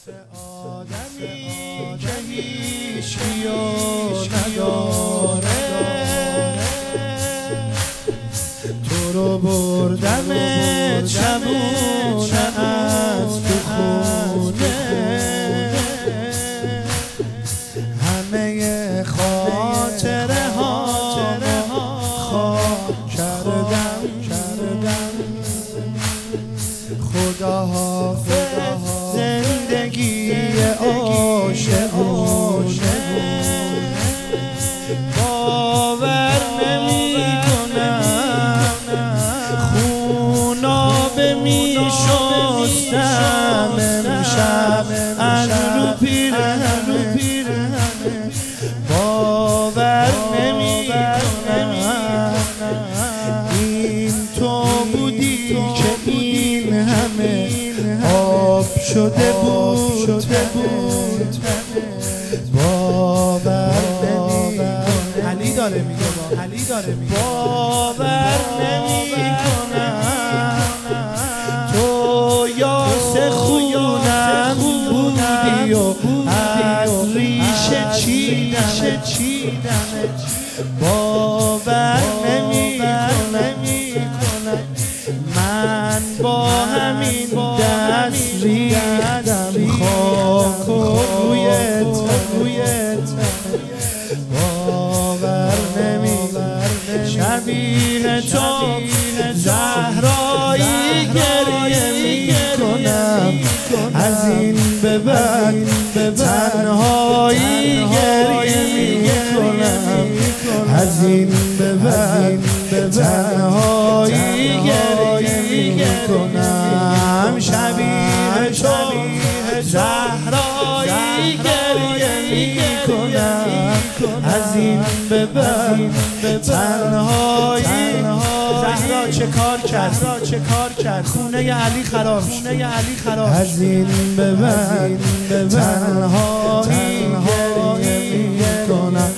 آدمی که هیچ کیو نداره تو رو بردم شبونه از تو خونه همه خاطره ها خاک کردم خدا حافظ زندگی عاشقونه باور نمی کنم خوناب می شستم امشب از رو پیرهنه باور نمی کنم این تو بودی که این همه آب شده بود باور نمی علی داره میگه باور نمی کنم تو یاس خونم بودی و از ریشه چیدم باور نمی کنم من با همین دست ریختم خاک و رویت باور نمی شبیه تو زهرایی گریه می کنم از این به بعد تنهایی گریه می کنم از این به بعد تنهایی گریه می کنم شبیه تو زهرایی گریه می کنم از این به بعد تنهایی زهرا چه کار کرد خونه علی خراب از این به بعد تنهایی گریه می کنم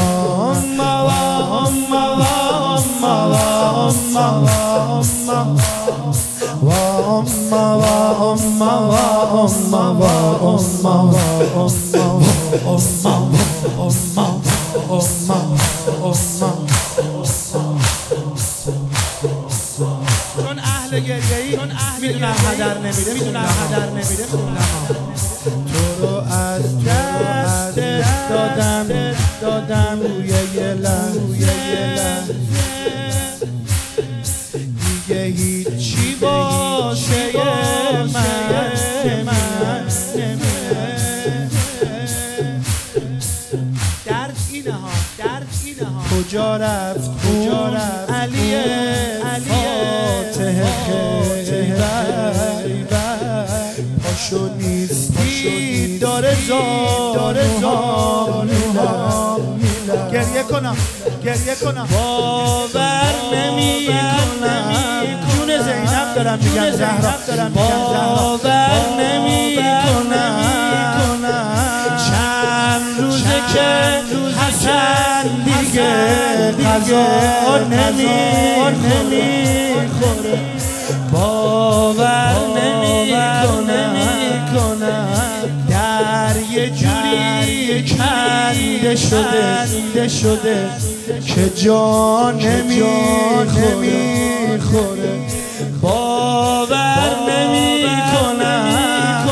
چون اهل گریه‌ای میدونم هدر نمیده تو رو از دست دادم روی یه لحظه دیگه هیچی باشه من درد اینه ها کجا رفت علی فاتح خیبر پاشو نیستی داره زانوها گریه کنم باور نمی کنم جون زینب دارم میگم زهرا باور نمی کنم چند روزه که حسن دیگه غذا نمیخوره باور نمی کنم در یه جوری کنده شده که جا نمیخوره باور نمی کنم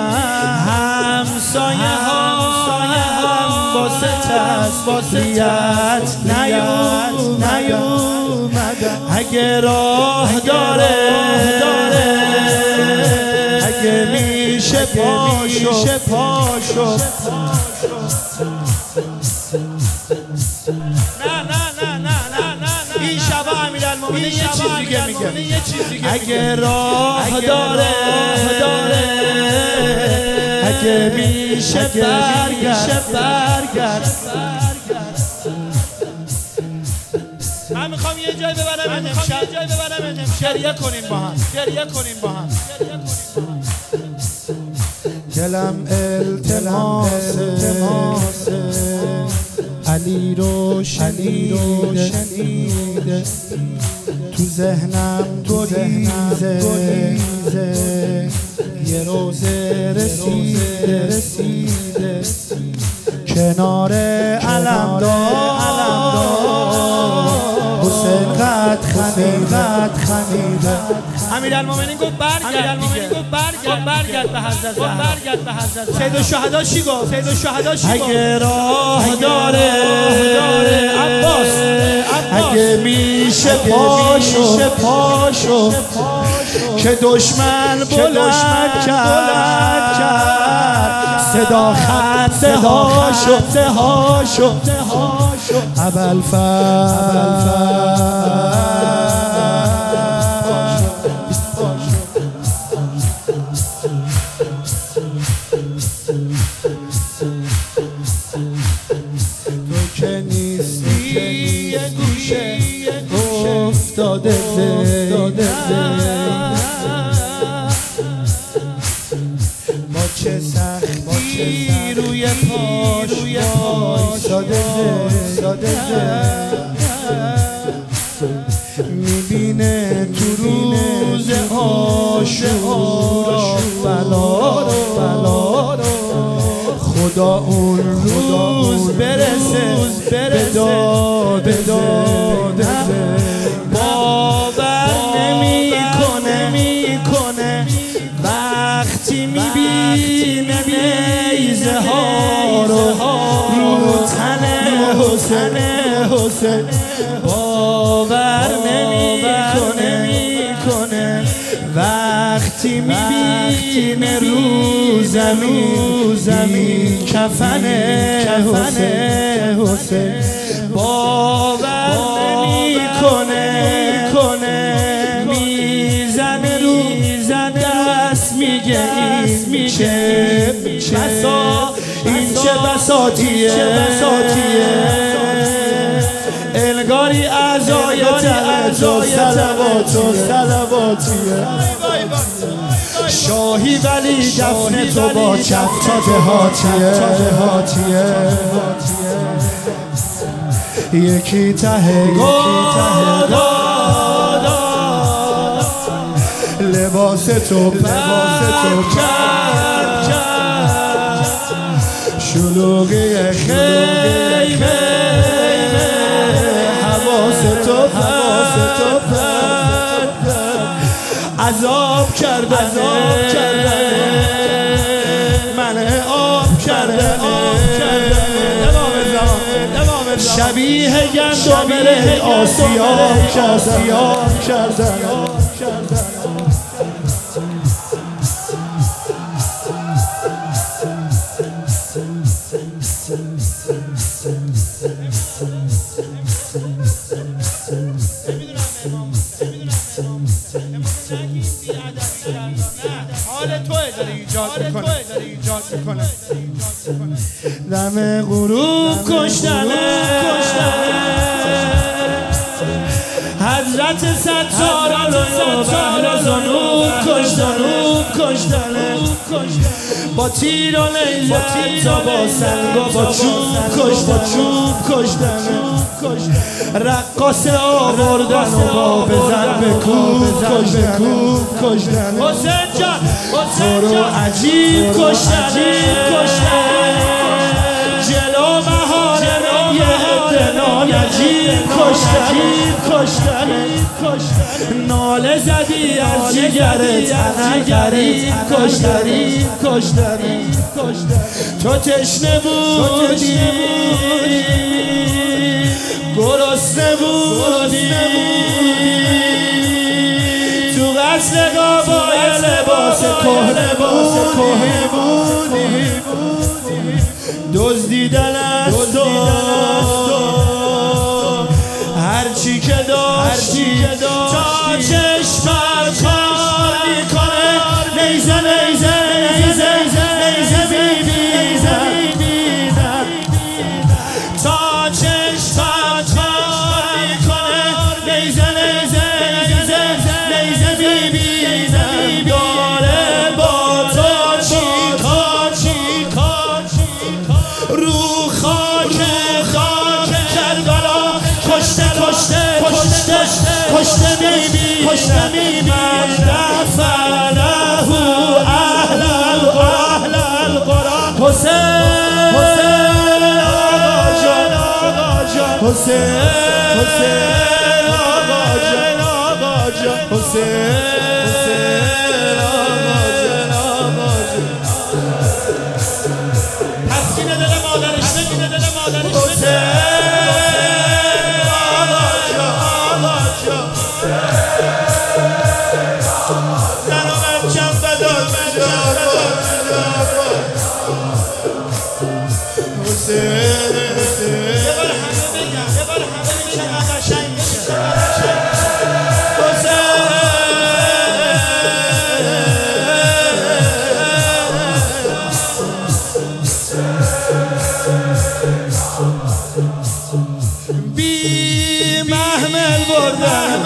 همسایه ها هم واسه تسلیت نیومدن اگه راه داره اگه میشه پاشو این شبا امیرالمومنین یه چیز دیگه میگه اگه راه داره اگه میشه برگرد من میخوام یه جای ببرم گریه کنیم با هم دلم التماس علی رو شنیده تو ذهنم گریزه یه روزه رسیده رسیده کنار علمدار حسین قد خمیده. امیرالمومنین گفت برگرد به حضرت زهرا. سید الشهدا چی گفت؟ اگه راه داره عباس، اگه میشه پاشو که دشمن بلند کرد صدا خنده هاشو تو که نیستی یه گوشه افتاده با چه سختی روی پاش وایساده میبینه تو روز عاشورا بلا رو خدا اون روز برسه به داد باور نمیکنه وقتی میبینه نیزه ها رو تن حسین باور نمیکنه وقتی میبینه رو زمین کفن حسین باور نمیکنه میزنه رو دست میگه این چه بساطیه انگاری اعضای صلواتیه شاهی ولی دفن تو با چفتات هاتیه یکی ته لباس تو کرد شلوغی خیمه حواس تو عذاب کرده من آب کرده شبیه گندم آسیاب کردن حال توی داره ایجاد میکنه دم غروب کشتنه حضرت ستار زنوب کشتنه با تیر و لیزر تا با سنگ و با چوب کشتنه رقاص آوردن و با بزن به کوب کشتنه حسین جان تو رو عجیب کشتنه جلو محارم یه عده ناجیب کشتنه ناله زدی از جگرت غریب کشتنه تو تشنه بودی گرسنه بودی تو قصر قبای لباس کهنه بودی دزدیدن از تو هرچی که داشتی تا چشمت کار میکنه نیزه میبینم تا چشمت کار میکنه نیزه میبینم داره با تو چیکار رو خاک کربلا کشته میبینم دفنه اهل القرآن حسین آقا جان حسین آقا جان حسین آقا جان تسکین دل مادرش حسین آقا جان درامت چند بدار حسین یه بار همه میشن قشنگ میشه بی محمل بردن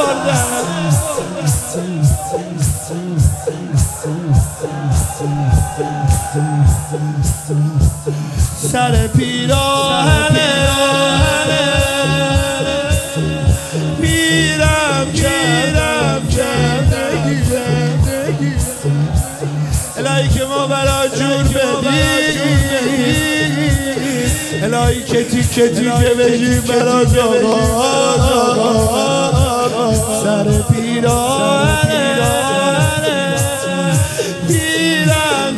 سر پیراهنه پیرم الهی که ما برا جور بدیم الهی که تیکه بشیم برا جاغا سر پیراهنه پیرم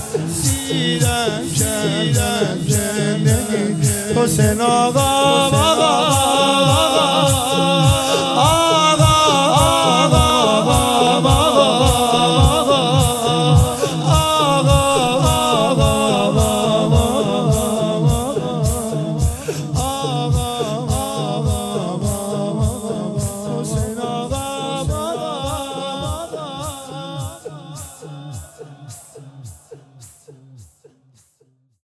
حسین آقا